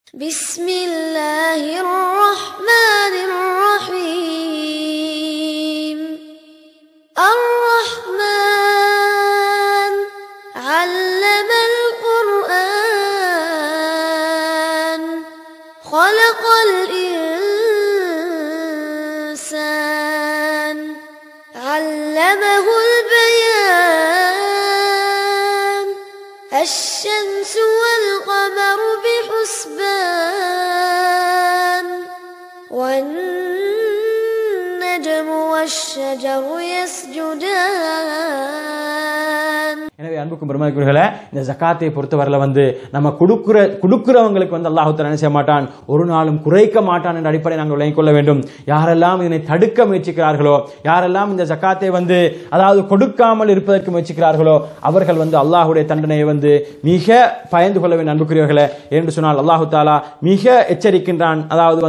بسم الله الرحمن الرحيم الرحمن علم القرآن خلق الإنسان علمه البيان الشمس والقمر بحسبان والنجم والشجر يسجدان. எனவே அன்புக்கும் பெருமதிக்குரியவர்களே, இந்த ஜகாத்தை பொறுத்தவரையில நம்ம கொடுக்கிறவங்களுக்கு அல்லாஹ் தஆலா என்ன செய்ய மாட்டான், ஒரு நாளும் குறைக்க மாட்டான் என்ற அடிப்படையை நாங்கள் விளங்கிக் கொள்ள வேண்டும். யாரெல்லாம் இதனை தடுக்க முயற்சிக்கிறார்களோ, யாரெல்லாம் இந்த ஜகாத்தை அதாவது கொடுக்காமல் இருப்பதற்கு முயற்சிக்கிறார்களோ, அவர்கள் அல்லாஹ்வுடைய தண்டனையை மிக பயந்து கொள்ள வேண்டும். அன்புக்குரியவர்களே, என்று சொன்னால் அல்லாஹ் தஆலா மிக எச்சரிக்கின்றான். அதாவது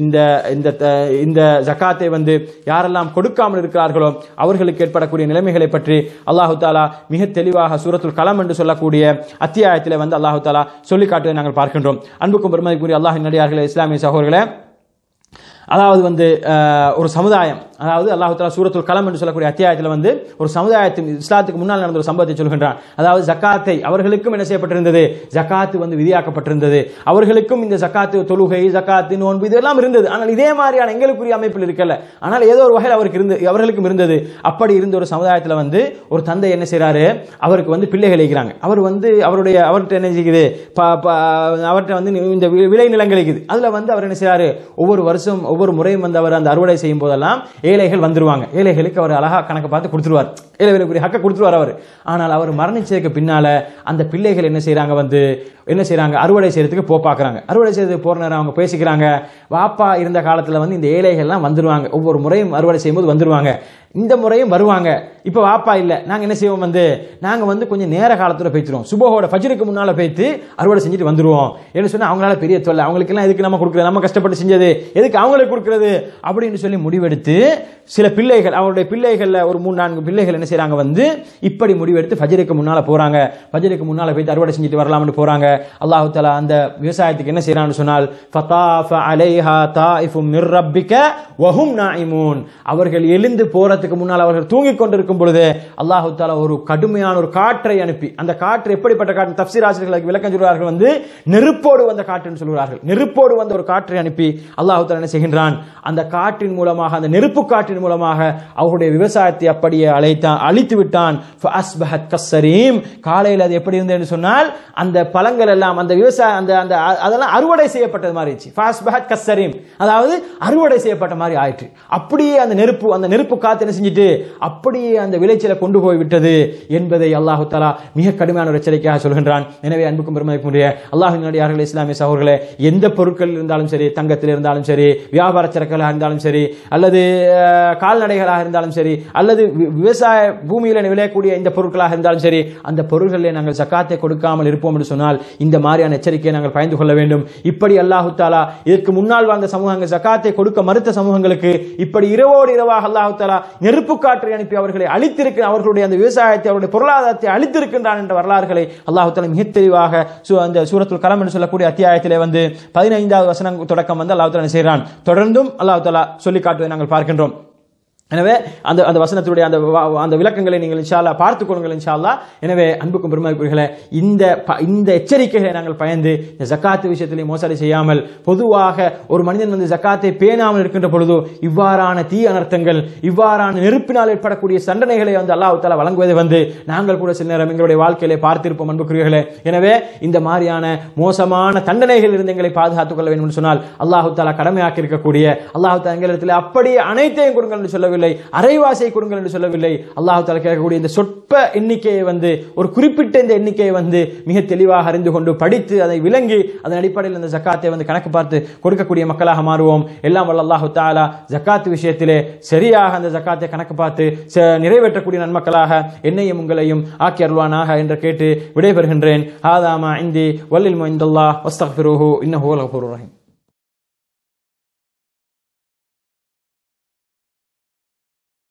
இந்த ஜகாத்தை யாரெல்லாம் கொடுக்காமல் இருக்கிறார்களோ அவர்களுக்கு ஏற்படக்கூடிய நிலைமைகளை பற்றி அல்லாஹ் தஆலா மிக தெளிவாக சூரத்துல் கலம் என்று சொல்லக்கூடிய அத்தியாயத்திலே அல்லாஹ் தஆலா சொல்லி காட்டுவதை நாங்கள் பார்க்கின்றோம். அன்புக்கும் பெருமதிக்குரிய அல்லாஹ்வின் அடியார்களே, இஸ்லாமிய சகோதரர்களே, அதாவது ஒரு சமுதாயம், அதாவது அல்லாஹ் தஆலா சூரத்துல் கலம் என்று சொல்லக்கூடிய அத்தியாயத்தில் ஒரு சமுதாயத்தின் இஸ்லாத்துக்கு முன்னால் நடந்த ஒரு சம்பவத்தை சொல்கின்றான். அதாவது ஜகாத்தை அவர்களுக்கும் என்ன செய்யப்பட்டிருந்தது, ஜகாத்து விதியாக்கப்பட்டிருந்தது. அவர்களுக்கும் இந்த ஜகாத்து, தொழுகை, ஜகாத்து, நோன்பு இதெல்லாம் இருந்தது. ஆனால் இதே மாதிரியான எங்களுக்குரிய அமைப்பில் இருக்கல. ஆனால் ஏதோ ஒரு வகையில் அவர்களுக்கும் இருந்தது. அப்படி இருந்த ஒரு சமுதாயத்தில் ஒரு தந்தை என்ன செய்யறாரு, அவருக்கு பிள்ளைகள் இருக்கிறாங்க. அவர் அவர்கிட்ட என்ன செய்யுது, அவர்கிட்ட இந்த விளை நிலங்கள் இருக்குது. அதுல அவர் என்ன செய்யறாரு, ஒவ்வொரு வருஷம் ஒவ்வொரு முறையும் அவர் அந்த அறுவடை செய்யும் போதெல்லாம் ஏழைகள் வந்துருவாங்க. ஏழைகளுக்கு அவர் அழகா கணக்கு பார்த்து கொடுத்துருவார், ஏழைகளுக்கு ஹக்க கொடுத்துருவார் அவர். ஆனால் அவர் மரணிச்சதுக்கு பின்னால அந்த பிள்ளைகள் என்ன செய்யறாங்க, அறுவடை செய்யறதுக்கு பார்க்கறாங்க. அறுவடை செய்யறதுக்கு போற நேரம் அவங்க பேசிக்கிறாங்க, வாப்பா இருந்த காலத்துல இந்த ஏழைகள்லாம் வந்துருவாங்க, ஒவ்வொரு முறையும் அறுவடை செய்யும்போது வந்துருவாங்க, இந்த முறையும் வருவாங்க. இப்ப வாப்பா இல்ல, நாங்க என்ன செய்வோம், நாங்க கொஞ்சம் நேர காலத்துல போய்த்துருவோம், சுபஹோட ஃபஜ்ருக்கு முன்னால போய்த்து அறுவடை செஞ்சுட்டு வந்துருவோம். என்ன சொன்னா அவங்களால பெரிய தொல்லை, அவங்களுக்கு எல்லாம் எதுக்கு நம்ம கொடுக்கறது, நம்ம கஷ்டப்பட்டு செஞ்சது எதுக்கு அவங்களுக்கு கொடுக்கறது அப்படின்னு சொல்லி முடிவெடுத்து சில பிள்ளைகள், அவருடைய பிள்ளைகள்ல ஒரு 3-4 பிள்ளைகள் என்ன செய்யறாங்க, இப்படி முடிவெடுத்து ஃபஜ்ருக்கு முன்னால போறாங்க. ஃபஜ்ருக்கு முன்னால போய்த்து அறுவடை செஞ்சுட்டு வரலாம்னு போறாங்க. அல்லாஹ் தஆலா அந்த விவசாயத்துக்கு என்ன செய்யறான்னு சொன்னால், ஃபதாஃப அலைஹா தாயிஃபும் மிர் ரப்பிக வஹும் நாயிமூன், அவர்கள் எழுந்து போறதுக்கு முன்னால் அவர்கள் தூங்கிக் கொண்டிருக்கும் பொழுது அல்லாஹ் தஆலா ஒரு கடுமையான ஒரு காற்றை அனுப்பி, அந்த காற்று எப்படிப்பட்ட காற்று, தஃப்சீர் ஆசிரியர்களுக்கு விளக்கம் சொல்கிறார்கள், நெருப்போடு வந்த காற்றுன்னு சொல்கிறார்கள். நெருப்போடு வந்த ஒரு காற்றை அனுப்பி அல்லாஹ் தஆலா என்ன செய்கின்றான், அந்த காற்றின் மூலமாக, அந்த நெருப்பு காற்றின் மூலமாக அவருடைய விவசாயத்தை அப்படியே அழித்து விட்டான். ஃபஅஸ்பஹத் கஸ்ஸரீம், காலையில் அது எப்படி இருந்ததுன்னு சொன்னால் அந்த பழங்கள் எல்லாம், அந்த விவசாய அதெல்லாம் அறுவடை செய்யப்பட்டது மாதிரி இருந்துச்சு. ஃபஅஸ்பஹத் கஸ்ஸரீம், அதாவது அறுவடை செய்யப்பட்ட மாதிரி ஆயிற்று. அப்படியே அந்த நெருப்பு காத்து என்ன செஞ்சிட்டு அப்படியே அந்த விளைச்சலை கொண்டு போய் விட்டது என்பதை அல்லாஹ் தஆலா மிக கடுமையான ஒரு எச்சரிக்கையாக சொல்கின்றான். எனவே அன்புக்கும் பெருமதிக்குரிய அல்லாஹ்வின் அடியார்களே, இஸ்லாமிய சகோதரர்களே, எந்த பொருட்கள் இருந்தாலும் சரி, தங்கத்தில் இருந்தாலும் சரி, வியாபார சரக்குகளாக இருந்தாலும் சரி, அல்லது கால்நடைகளாக இருந்தாலும் சரி, அல்லது விவசாய பூமியில விளையக்கூடிய இந்த பொருட்களாக இருந்தாலும் சரி, அந்த பொருட்களில் நாங்கள் ஜகாத்தை கொடுக்காமல் இருப்போம் என்று சொன்னால் இந்த மாதிரியான எச்சரிக்கையை நாங்கள் பயந்து கொள்ள வேண்டும். இப்படி அல்லாஹ் தஆலா இதற்கு முன்னால் வாழ்ந்த சமூகங்கள், ஜகாத்தை கொடுக்க மறுத்த சமூகங்களுக்கு இப்படி இரவோடு இரவாக அல்லாஹ் தஆலா நெருப்பு காற்றை அனுப்பி அவர்களை அழித்திருக்க, அவர்களுடைய அந்த விவசாயத்தை, அவருடைய பொருளாதாரத்தை அழித்திருக்கின்றான் என்ற வரலாறுகளை அல்லாஹ் தஆலா மிக தெளிவாக அந்த சூரத்துல் கலம் என்று சொல்லக்கூடிய அத்தியாயத்திலே 15வது வசனம் தொடக்கம் அல்லாஹ் தஆலா செய்கிறான். தொடர்ந்தும் அல்லாஹ் தஆலா சொல்லி காட்டுவதை நாங்கள் பார்க்கின்றோம். எனவே அந்த வசனத்துடைய அந்த விளக்கங்களை நீங்கள் இன்ஷா அல்லாஹ் பார்த்துக் கொள்ளுங்கள் இன்ஷா அல்லாஹ். எனவே அன்புக்கும் பெருமதிக்குரியவர்களே, இந்த எச்சரிக்கைகளை நாங்கள் பயந்து இந்த ஜகாத் விஷயத்திலே மோசடி செய்யாமல், பொதுவாக ஒரு மனிதன் ஜகாத்தை பேணாமல் இருக்கின்ற பொழுது இவ்வாறான தீ அனர்த்தங்கள், இவ்வாறான நெருப்பினால் ஏற்படக்கூடிய தண்டனைகளை அல்லாஹ் தஆலா வழங்குவதை நாங்கள் கூட சில நேரம் எங்களுடைய வாழ்க்கையிலே பார்த்திருப்போம் அன்புக்குரியவர்களே. எனவே இந்த மாதிரியான மோசமான தண்டனைகள் இருந்து எங்களை பாதுகாத்துக் கொள்ள வேண்டும் என்று சொன்னால் அல்லாஹ் தஆலா கடமையாக்கி இருக்கக்கூடிய, அல்லாஹ் தஆலா எங்களிடத்தில் அப்படியே அனைத்தையும் கொடுங்கள் என்று சொல்லவில்லை, அரைவாசியை கொடுங்கள் என்று சொல்லவில்லை. அல்லாஹ் தஆலா கேட்கக்கூடிய இந்த சொற்ப எண்ணிக்கையை ஒரு குறிப்பிட்ட இந்த எண்ணிக்கையை மிக தெளிவாக அறிந்து கொண்டு படித்து அதை விளங்கி அதன் அடிப்படையில் இந்த ஜகாத்தை கணக்கு பார்த்து கொடுக்கக்கூடிய மக்களாக மாறுவோம். எல்லாம் வல்ல அல்லாஹ் தஆலா ஜகாத் விஷயத்திலே சரியாக அந்த ஜகாத்தை கணக்கு பார்த்து நிறைவேற்றக்கூடிய நன்மக்களாக என்னையும் உங்களையும் ஆக்கி அருள்வானாக என்று கேட்டு விடைபெறுகின்றேன். ஹாதா மா இந்தி வல்லில் இந்தல்லாஹ் வஸ்தக்ஃபிருஹு இன்னஹு வல் கஃபூருர் ரஹீம்.